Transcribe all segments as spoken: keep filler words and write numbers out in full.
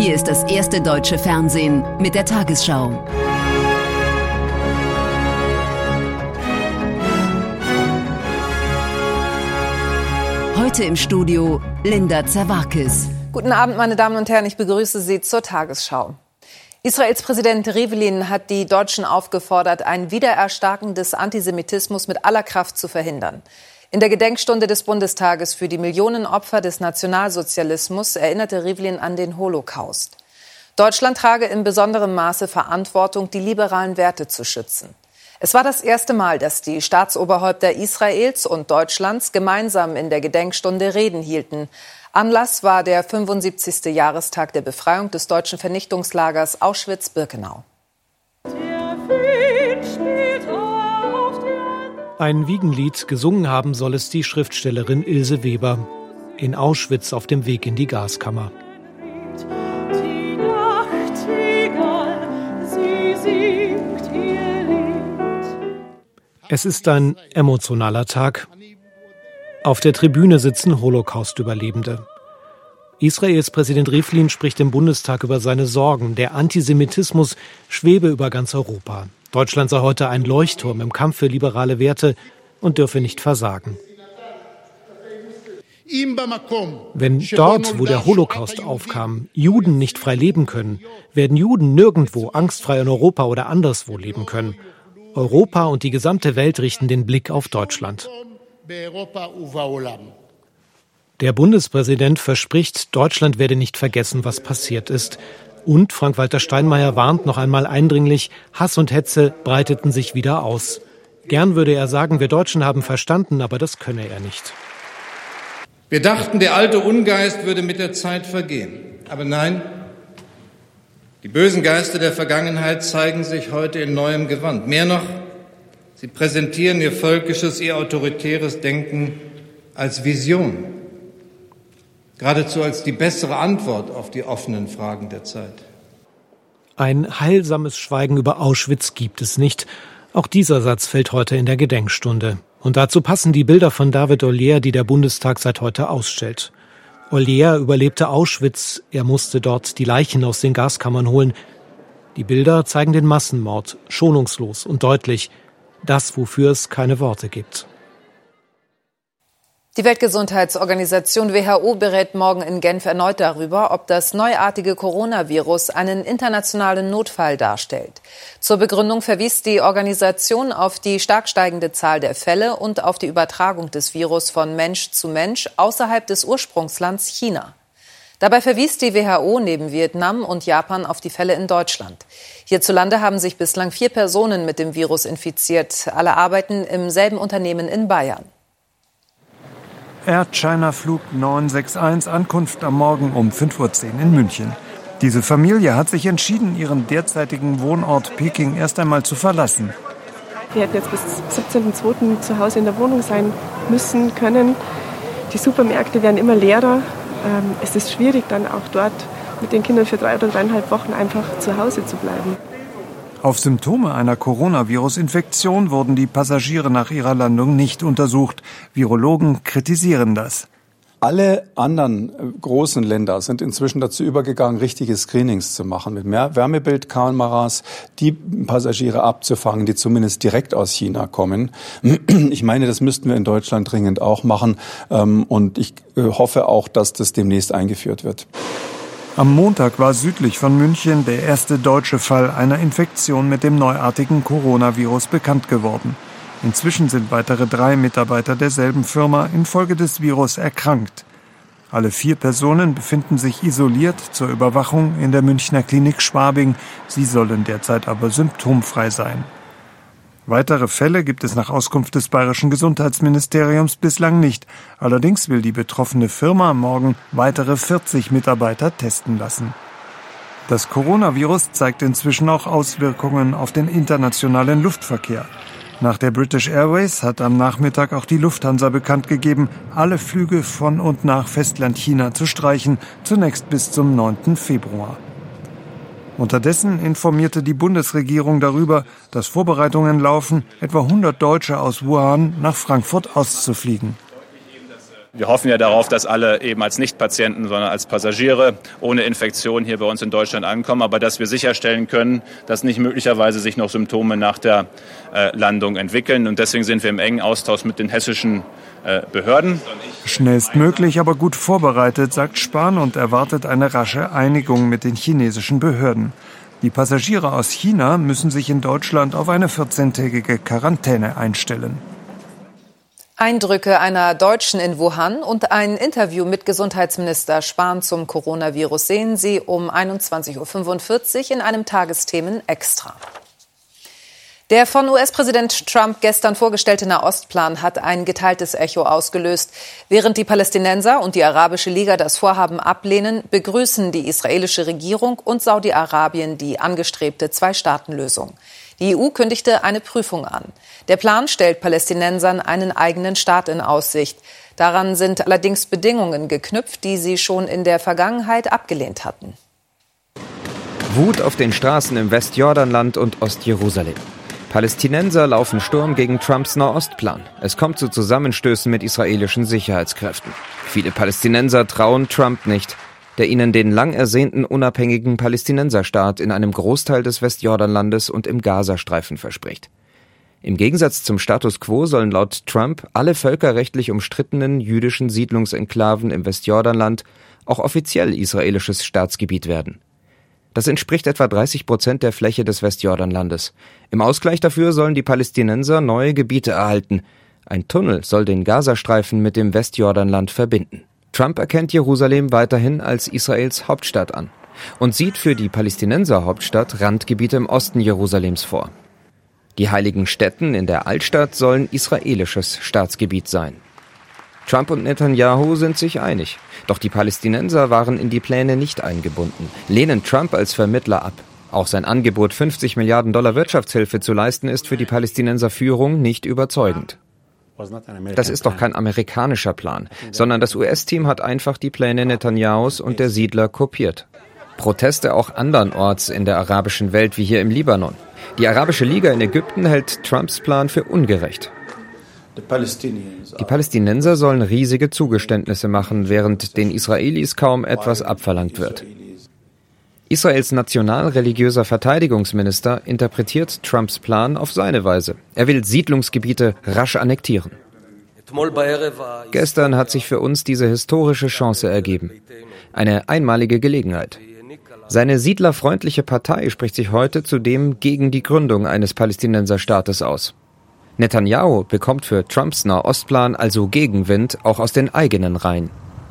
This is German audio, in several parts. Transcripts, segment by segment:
Hier ist das erste deutsche Fernsehen mit der Tagesschau. Heute im Studio Linda Zerwakis. Guten Abend, meine Damen und Herren, ich begrüße Sie zur Tagesschau. Israels Präsident Rivlin hat die Deutschen aufgefordert, ein Wiedererstarken des Antisemitismus mit aller Kraft zu verhindern. In der Gedenkstunde des Bundestages für die Millionen Opfer des Nationalsozialismus erinnerte Rivlin an den Holocaust. Deutschland trage in besonderem Maße Verantwortung, die liberalen Werte zu schützen. Es war das erste Mal, dass die Staatsoberhäupter Israels und Deutschlands gemeinsam in der Gedenkstunde Reden hielten. Anlass war der fünfundsiebzigste Jahrestag der Befreiung des deutschen Vernichtungslagers Auschwitz-Birkenau. Ein Wiegenlied gesungen haben soll es die Schriftstellerin Ilse Weber in Auschwitz auf dem Weg in die Gaskammer. Die Nachtigall, sie singt ihr Lied. Es ist ein emotionaler Tag. Auf der Tribüne sitzen Holocaust-Überlebende. Israels Präsident Rivlin spricht im Bundestag über seine Sorgen. Der Antisemitismus schwebe über ganz Europa. Deutschland sei heute ein Leuchtturm im Kampf für liberale Werte und dürfe nicht versagen. Wenn dort, wo der Holocaust aufkam, Juden nicht frei leben können, werden Juden nirgendwo angstfrei in Europa oder anderswo leben können. Europa und die gesamte Welt richten den Blick auf Deutschland. Der Bundespräsident verspricht, Deutschland werde nicht vergessen, was passiert ist. Und Frank-Walter Steinmeier warnt noch einmal eindringlich, Hass und Hetze breiteten sich wieder aus. Gern würde er sagen, wir Deutschen haben verstanden, aber das könne er nicht. Wir dachten, der alte Ungeist würde mit der Zeit vergehen. Aber nein, die bösen Geister der Vergangenheit zeigen sich heute in neuem Gewand. Mehr noch, sie präsentieren ihr völkisches, ihr autoritäres Denken als Vision. Geradezu als die bessere Antwort auf die offenen Fragen der Zeit. Ein heilsames Schweigen über Auschwitz gibt es nicht. Auch dieser Satz fällt heute in der Gedenkstunde. Und dazu passen die Bilder von David Ollier, die der Bundestag seit heute ausstellt. Ollier überlebte Auschwitz. Er musste dort die Leichen aus den Gaskammern holen. Die Bilder zeigen den Massenmord, schonungslos und deutlich. Das, wofür es keine Worte gibt. Die Weltgesundheitsorganisation W H O berät morgen in Genf erneut darüber, ob das neuartige Coronavirus einen internationalen Notfall darstellt. Zur Begründung verwies die Organisation auf die stark steigende Zahl der Fälle und auf die Übertragung des Virus von Mensch zu Mensch außerhalb des Ursprungslands China. Dabei verwies die W H O neben Vietnam und Japan auf die Fälle in Deutschland. Hierzulande haben sich bislang vier Personen mit dem Virus infiziert. Alle arbeiten im selben Unternehmen in Bayern. Air China Flug neun sechs eins, Ankunft am Morgen um fünf Uhr zehn in München. Diese Familie hat sich entschieden, ihren derzeitigen Wohnort Peking erst einmal zu verlassen. Wir hätten jetzt bis siebzehnten zweiten zu Hause in der Wohnung sein müssen können. Die Supermärkte werden immer leerer. Es ist schwierig, dann auch dort mit den Kindern für drei oder dreieinhalb Wochen einfach zu Hause zu bleiben. Auf Symptome einer Coronavirus-Infektion wurden die Passagiere nach ihrer Landung nicht untersucht. Virologen kritisieren das. Alle anderen großen Länder sind inzwischen dazu übergegangen, richtige Screenings zu machen, mit mehr Wärmebildkameras, die Passagiere abzufangen, die zumindest direkt aus China kommen. Ich meine, das müssten wir in Deutschland dringend auch machen. Und ich hoffe auch, dass das demnächst eingeführt wird. Am Montag war südlich von München der erste deutsche Fall einer Infektion mit dem neuartigen Coronavirus bekannt geworden. Inzwischen sind weitere drei Mitarbeiter derselben Firma infolge des Virus erkrankt. Alle vier Personen befinden sich isoliert zur Überwachung in der Münchner Klinik Schwabing. Sie sollen derzeit aber symptomfrei sein. Weitere Fälle gibt es nach Auskunft des bayerischen Gesundheitsministeriums bislang nicht. Allerdings will die betroffene Firma morgen weitere vierzig Mitarbeiter testen lassen. Das Coronavirus zeigt inzwischen auch Auswirkungen auf den internationalen Luftverkehr. Nach der British Airways hat am Nachmittag auch die Lufthansa bekannt gegeben, alle Flüge von und nach Festland China zu streichen, zunächst bis zum neunten Februar. Unterdessen informierte die Bundesregierung darüber, dass Vorbereitungen laufen, etwa hundert Deutsche aus Wuhan nach Frankfurt auszufliegen. Wir hoffen ja darauf, dass alle eben als Nicht-Patienten, sondern als Passagiere ohne Infektion hier bei uns in Deutschland ankommen, aber dass wir sicherstellen können, dass nicht möglicherweise sich noch Symptome nach der äh, Landung entwickeln. Und deswegen sind wir im engen Austausch mit den hessischen äh, Behörden. Schnellstmöglich, aber gut vorbereitet, sagt Spahn und erwartet eine rasche Einigung mit den chinesischen Behörden. Die Passagiere aus China müssen sich in Deutschland auf eine vierzehntägige Quarantäne einstellen. Eindrücke einer Deutschen in Wuhan und ein Interview mit Gesundheitsminister Spahn zum Coronavirus sehen Sie um einundzwanzig Uhr fünfundvierzig in einem Tagesthemen Extra. Der von U S-Präsident Trump gestern vorgestellte Nahostplan hat ein geteiltes Echo ausgelöst. Während die Palästinenser und die Arabische Liga das Vorhaben ablehnen, begrüßen die israelische Regierung und Saudi-Arabien die angestrebte Zwei-Staaten-Lösung. Die E U kündigte eine Prüfung an. Der Plan stellt Palästinensern einen eigenen Staat in Aussicht. Daran sind allerdings Bedingungen geknüpft, die sie schon in der Vergangenheit abgelehnt hatten. Wut auf den Straßen im Westjordanland und Ostjerusalem. Palästinenser laufen Sturm gegen Trumps Nahostplan. Es kommt zu Zusammenstößen mit israelischen Sicherheitskräften. Viele Palästinenser trauen Trump nicht, der ihnen den lang ersehnten unabhängigen Palästinenserstaat in einem Großteil des Westjordanlandes und im Gazastreifen verspricht. Im Gegensatz zum Status quo sollen laut Trump alle völkerrechtlich umstrittenen jüdischen Siedlungsenklaven im Westjordanland auch offiziell israelisches Staatsgebiet werden. Das entspricht etwa dreißig Prozent der Fläche des Westjordanlandes. Im Ausgleich dafür sollen die Palästinenser neue Gebiete erhalten. Ein Tunnel soll den Gazastreifen mit dem Westjordanland verbinden. Trump erkennt Jerusalem weiterhin als Israels Hauptstadt an und sieht für die Palästinenser-Hauptstadt Randgebiete im Osten Jerusalems vor. Die heiligen Stätten in der Altstadt sollen israelisches Staatsgebiet sein. Trump und Netanyahu sind sich einig. Doch die Palästinenser waren in die Pläne nicht eingebunden, lehnen Trump als Vermittler ab. Auch sein Angebot, fünfzig Milliarden Dollar Wirtschaftshilfe zu leisten, ist für die Palästinenser Führung nicht überzeugend. Das ist doch kein amerikanischer Plan, sondern das U S-Team hat einfach die Pläne Netanyahus und der Siedler kopiert. Proteste auch andernorts in der arabischen Welt, wie hier im Libanon. Die Arabische Liga in Ägypten hält Trumps Plan für ungerecht. Die Palästinenser sollen riesige Zugeständnisse machen, während den Israelis kaum etwas abverlangt wird. Israels nationalreligiöser Verteidigungsminister interpretiert Trumps Plan auf seine Weise. Er will Siedlungsgebiete rasch annektieren. Gestern hat sich für uns diese historische Chance ergeben. Eine einmalige Gelegenheit. Seine siedlerfreundliche Partei spricht sich heute zudem gegen die Gründung eines Palästinenserstaates aus. Netanyahu bekommt für Trumps Nahostplan also Gegenwind, auch aus den eigenen Reihen.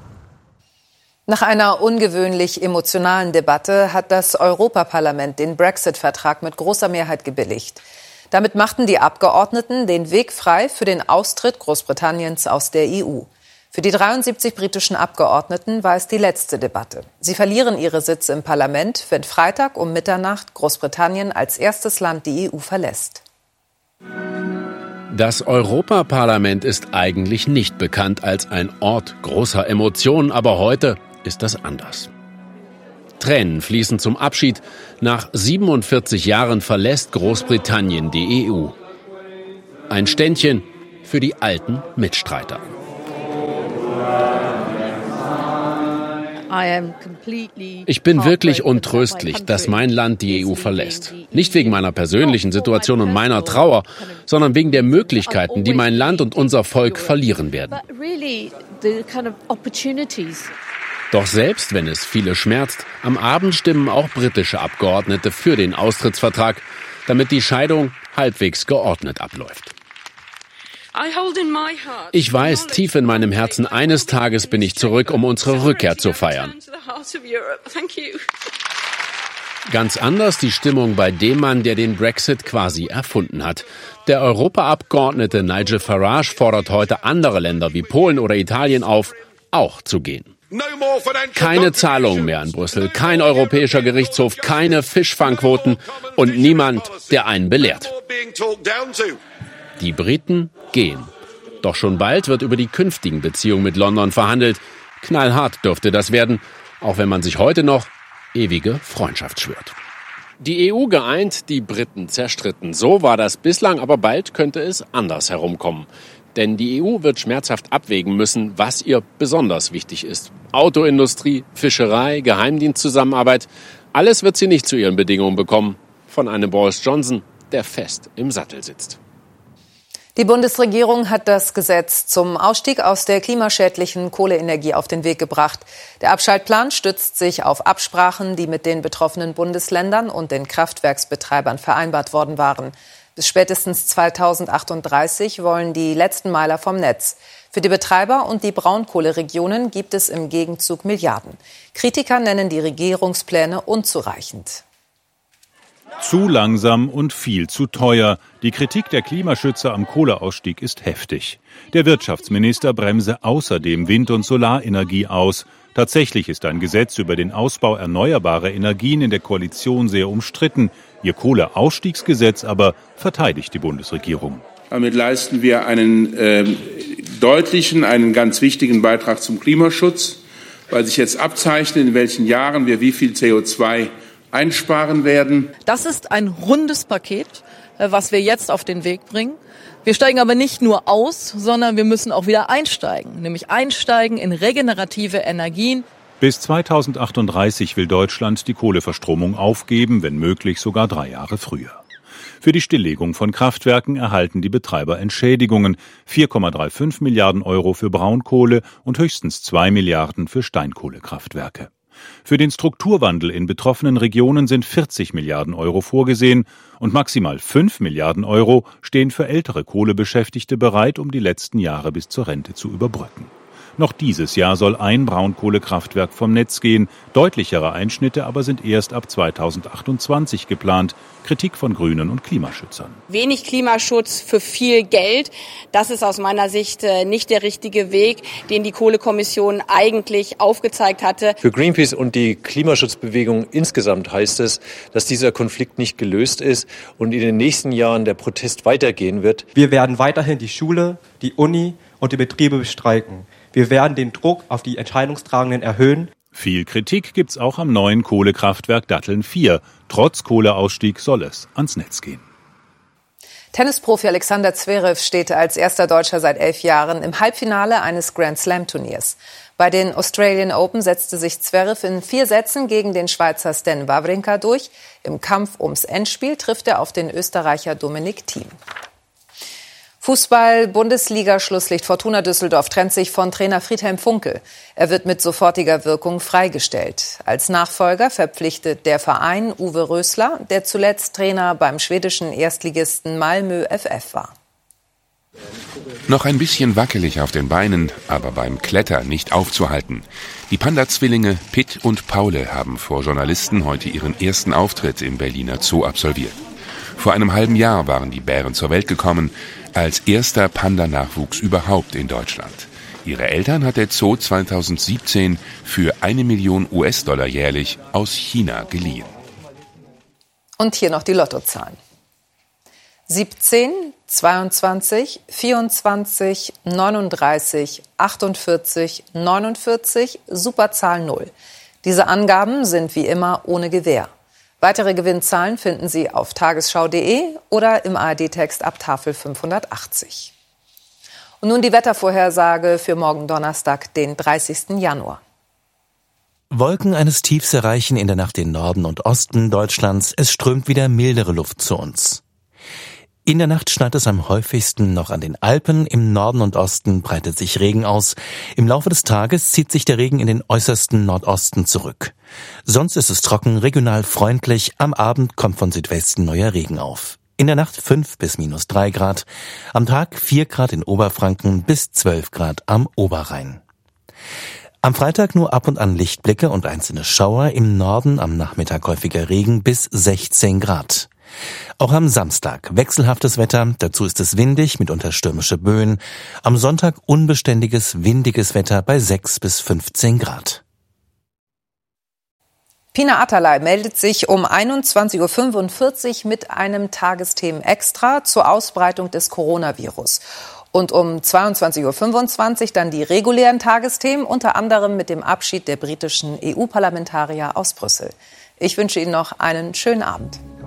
Nach einer ungewöhnlich emotionalen Debatte hat das Europaparlament den Brexit-Vertrag mit großer Mehrheit gebilligt. Damit machten die Abgeordneten den Weg frei für den Austritt Großbritanniens aus der E U. Für die dreiundsiebzig britischen Abgeordneten war es die letzte Debatte. Sie verlieren ihre Sitze im Parlament, wenn Freitag um Mitternacht Großbritannien als erstes Land die E U verlässt. Das Europaparlament ist eigentlich nicht bekannt als ein Ort großer Emotionen, aber heute ist das anders. Tränen fließen zum Abschied. Nach siebenundvierzig Jahren verlässt Großbritannien die E U. Ein Ständchen für die alten Mitstreiter. Ich bin wirklich untröstlich, dass mein Land die E U verlässt. Nicht wegen meiner persönlichen Situation und meiner Trauer, sondern wegen der Möglichkeiten, die mein Land und unser Volk verlieren werden. Doch selbst wenn es viele schmerzt, am Abend stimmen auch britische Abgeordnete für den Austrittsvertrag, damit die Scheidung halbwegs geordnet abläuft. Ich weiß tief in meinem Herzen, eines Tages bin ich zurück, um unsere Rückkehr zu feiern. Ganz anders die Stimmung bei dem Mann, der den Brexit quasi erfunden hat. Der Europaabgeordnete Nigel Farage fordert heute andere Länder wie Polen oder Italien auf, auch zu gehen. Keine Zahlungen mehr an Brüssel, kein europäischer Gerichtshof, keine Fischfangquoten und niemand, der einen belehrt. Die Briten gehen. Doch schon bald wird über die künftigen Beziehungen mit London verhandelt. Knallhart dürfte das werden, auch wenn man sich heute noch ewige Freundschaft schwört. Die E U geeint, die Briten zerstritten. So war das bislang, aber bald könnte es anders herumkommen. Denn die E U wird schmerzhaft abwägen müssen, was ihr besonders wichtig ist. Autoindustrie, Fischerei, Geheimdienstzusammenarbeit, alles wird sie nicht zu ihren Bedingungen bekommen. Von einem Boris Johnson, der fest im Sattel sitzt. Die Bundesregierung hat das Gesetz zum Ausstieg aus der klimaschädlichen Kohleenergie auf den Weg gebracht. Der Abschaltplan stützt sich auf Absprachen, die mit den betroffenen Bundesländern und den Kraftwerksbetreibern vereinbart worden waren. Bis spätestens zweitausendachtunddreißig wollen die letzten Meiler vom Netz. Für die Betreiber und die Braunkohleregionen gibt es im Gegenzug Milliarden. Kritiker nennen die Regierungspläne unzureichend. Zu langsam und viel zu teuer. Die Kritik der Klimaschützer am Kohleausstieg ist heftig. Der Wirtschaftsminister bremse außerdem Wind- und Solarenergie aus. Tatsächlich ist ein Gesetz über den Ausbau erneuerbarer Energien in der Koalition sehr umstritten. Ihr Kohleausstiegsgesetz aber verteidigt die Bundesregierung. Damit leisten wir einen äh, deutlichen, einen ganz wichtigen Beitrag zum Klimaschutz, weil sich jetzt abzeichnet, in welchen Jahren wir wie viel C O zwei einsparen werden. Das ist ein rundes Paket, was wir jetzt auf den Weg bringen. Wir steigen aber nicht nur aus, sondern wir müssen auch wieder einsteigen, nämlich einsteigen in regenerative Energien. Bis zweitausendachtunddreißig will Deutschland die Kohleverstromung aufgeben, wenn möglich sogar drei Jahre früher. Für die Stilllegung von Kraftwerken erhalten die Betreiber Entschädigungen. vier Komma fünfunddreißig Milliarden Euro für Braunkohle und höchstens zwei Milliarden für Steinkohlekraftwerke. Für den Strukturwandel in betroffenen Regionen sind vierzig Milliarden Euro vorgesehen und maximal fünf Milliarden Euro stehen für ältere Kohlebeschäftigte bereit, um die letzten Jahre bis zur Rente zu überbrücken. Noch dieses Jahr soll ein Braunkohlekraftwerk vom Netz gehen. Deutlichere Einschnitte aber sind erst ab zweitausendachtundzwanzig geplant. Kritik von Grünen und Klimaschützern. Wenig Klimaschutz für viel Geld, das ist aus meiner Sicht nicht der richtige Weg, den die Kohlekommission eigentlich aufgezeigt hatte. Für Greenpeace und die Klimaschutzbewegung insgesamt heißt es, dass dieser Konflikt nicht gelöst ist und in den nächsten Jahren der Protest weitergehen wird. Wir werden weiterhin die Schule, die Uni und die Betriebe bestreiken. Wir werden den Druck auf die Entscheidungstragenden erhöhen. Viel Kritik gibt's auch am neuen Kohlekraftwerk Datteln vier. Trotz Kohleausstieg soll es ans Netz gehen. Tennisprofi Alexander Zverev steht als erster Deutscher seit elf Jahren im Halbfinale eines Grand-Slam-Turniers. Bei den Australian Open setzte sich Zverev in vier Sätzen gegen den Schweizer Stan Wawrinka durch. Im Kampf ums Endspiel trifft er auf den Österreicher Dominik Thiem. Fußball-Bundesliga-Schlusslicht Fortuna Düsseldorf trennt sich von Trainer Friedhelm Funkel. Er wird mit sofortiger Wirkung freigestellt. Als Nachfolger verpflichtet der Verein Uwe Rösler, der zuletzt Trainer beim schwedischen Erstligisten Malmö F F war. Noch ein bisschen wackelig auf den Beinen, aber beim Klettern nicht aufzuhalten. Die Panda-Zwillinge Pitt und Paule haben vor Journalisten heute ihren ersten Auftritt im Berliner Zoo absolviert. Vor einem halben Jahr waren die Bären zur Welt gekommen, als erster Panda-Nachwuchs überhaupt in Deutschland. Ihre Eltern hat der Zoo zweitausendsiebzehn für eine Million U S-Dollar jährlich aus China geliehen. Und hier noch die Lottozahlen. siebzehn, zweiundzwanzig, vierundzwanzig, neununddreißig, achtundvierzig, neunundvierzig, Superzahl null. Diese Angaben sind wie immer ohne Gewähr. Weitere Gewinnzahlen finden Sie auf tagesschau punkt de oder im A R D-Text ab Tafel fünfhundertachtzig. Und nun die Wettervorhersage für morgen Donnerstag, den dreißigsten Januar. Wolken eines Tiefs erreichen in der Nacht den Norden und Osten Deutschlands. Es strömt wieder mildere Luft zu uns. In der Nacht schneit es am häufigsten noch an den Alpen. Im Norden und Osten breitet sich Regen aus. Im Laufe des Tages zieht sich der Regen in den äußersten Nordosten zurück. Sonst ist es trocken, regional freundlich. Am Abend kommt von Südwesten neuer Regen auf. In der Nacht fünf bis minus drei Grad. Am Tag vier Grad in Oberfranken bis zwölf Grad am Oberrhein. Am Freitag nur ab und an Lichtblicke und einzelne Schauer. Im Norden am Nachmittag häufiger Regen bis sechzehn Grad. Auch am Samstag wechselhaftes Wetter, dazu ist es windig, mitunter stürmische Böen. Am Sonntag unbeständiges, windiges Wetter bei sechs bis fünfzehn Grad. Pina Atalay meldet sich um einundzwanzig Uhr fünfundvierzig mit einem Tagesthemen extra zur Ausbreitung des Coronavirus. Und um zweiundzwanzig Uhr fünfundzwanzig dann die regulären Tagesthemen, unter anderem mit dem Abschied der britischen E U-Parlamentarier aus Brüssel. Ich wünsche Ihnen noch einen schönen Abend.